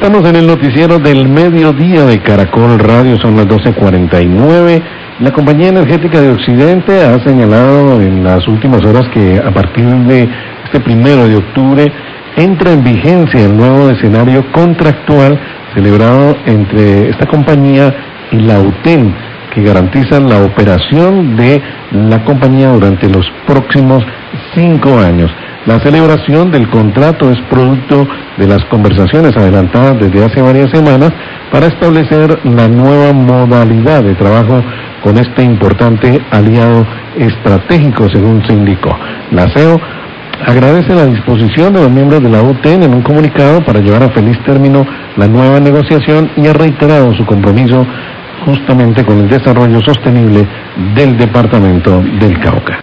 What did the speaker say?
Estamos en el noticiero del mediodía de Caracol Radio, son las 12:49. La Compañía Energética de Occidente ha señalado en las últimas horas que a partir de este 1 de octubre entra en vigencia el nuevo escenario contractual celebrado entre esta compañía y la UTEN, que garantizan la operación de la compañía durante los próximos 5 años. La celebración del contrato es producto de las conversaciones adelantadas desde hace varias semanas para establecer la nueva modalidad de trabajo con este importante aliado estratégico, según se indicó. La CEO agradece la disposición de los miembros de la UTEN en un comunicado para llevar a feliz término la nueva negociación y ha reiterado su compromiso justamente con el desarrollo sostenible del departamento del Cauca.